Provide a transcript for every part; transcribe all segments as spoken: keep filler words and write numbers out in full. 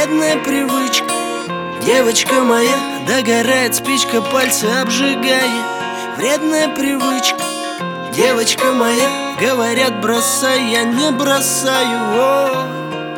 вредная привычка. Девочка моя, догорает спичка, пальцы обжигая. Вредная привычка. Девочка моя, говорят, бросай, я не бросаю. О.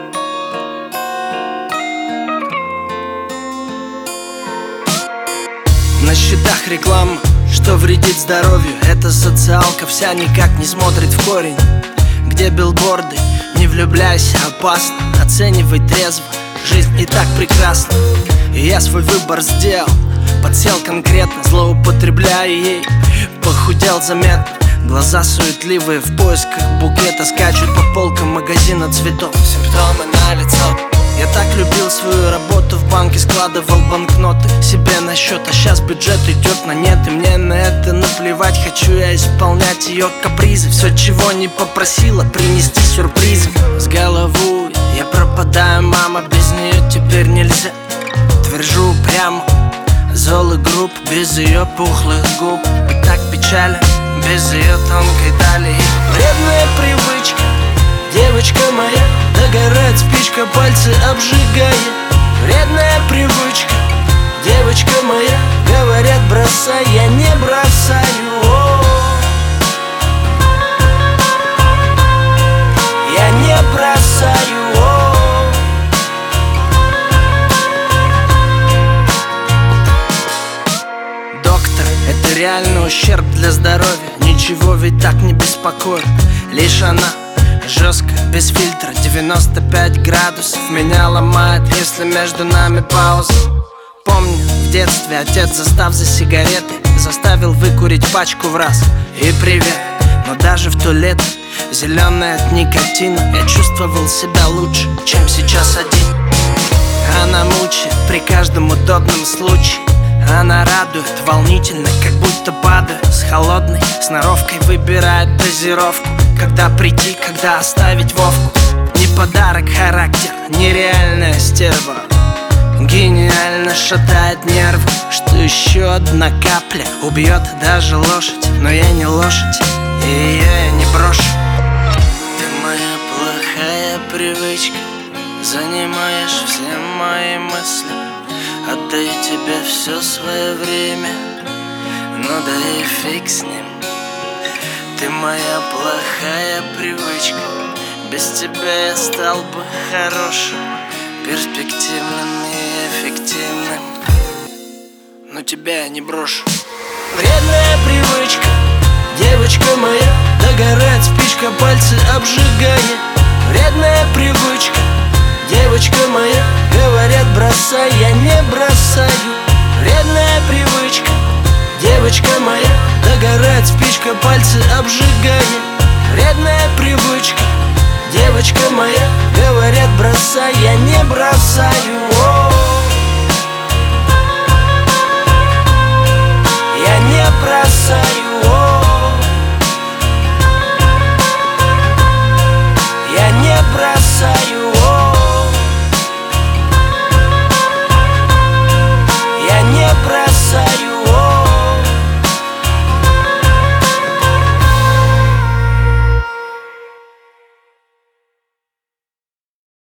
На счетах реклама, что вредит здоровью. Эта социалка вся никак не смотрит в корень. Где билборды, не влюбляйся, опасно. Оценивай трезво, жизнь и так прекрасна. И я свой выбор сделал, подсел конкретно, злоупотребляя ей. Похудел заметно, глаза суетливые в поисках букета. Скачут по полкам магазина цветов, симптомы налицо. Я так любил свою работу, в банке складывал банкноты себе на счет, а сейчас бюджет идет на нет, и мне на это наплевать. Хочу я исполнять ее капризы, все, чего не попросила, принести сюрпризы. С головой я пропадаю, мама, без нее теперь нельзя. Твержу прямо, зол и груб, без ее пухлых губ. И так печально, без ее тонкой талии. Вредная привычка. Девочка моя, догорает спичка, пальцы обжигая. Вредная привычка. Девочка моя, говорят, бросай, я не бросаю. О. Я не бросаю. О. Доктор, это реальный ущерб для здоровья. Ничего ведь так не беспокоит. Лишь она жестко, без фильтра, девяносто пять градусов. Меня ломает, если между нами пауза. Помню, в детстве отец, застав за сигареты, заставил выкурить пачку в раз. И привет, но даже в то лето, зеленая от никотина, я чувствовал себя лучше, чем сейчас один. Она мучает при каждом удобном случае. Она радует, волнительно, как будто падаю с холодной сноровкой, выбирает дозировку. Когда прийти, когда оставить Вовку. Не подарок характер, нереальная стерва. Гениально шатает нервы. Что еще одна капля убьет даже лошадь. Но я не лошадь, и ее я не брошу. Ты моя плохая привычка, занимаешь все мои мысли. Отдаю тебе все свое время, ну да и фиг с ним. Ты моя плохая привычка, без тебя я стал бы хорошим, перспективным и эффективным, но тебя я не брошу. Вредная привычка. Девочка моя, догорает спичка, пальцы обжигая. Вредная привычка. Девочка моя, говорят, бросай, я не бросаю. Вредная привычка. Девочка моя, догорает спичка, пальцы обжигая. Вредная привычка. Девочка моя, говорят, бросай, я не бросаю.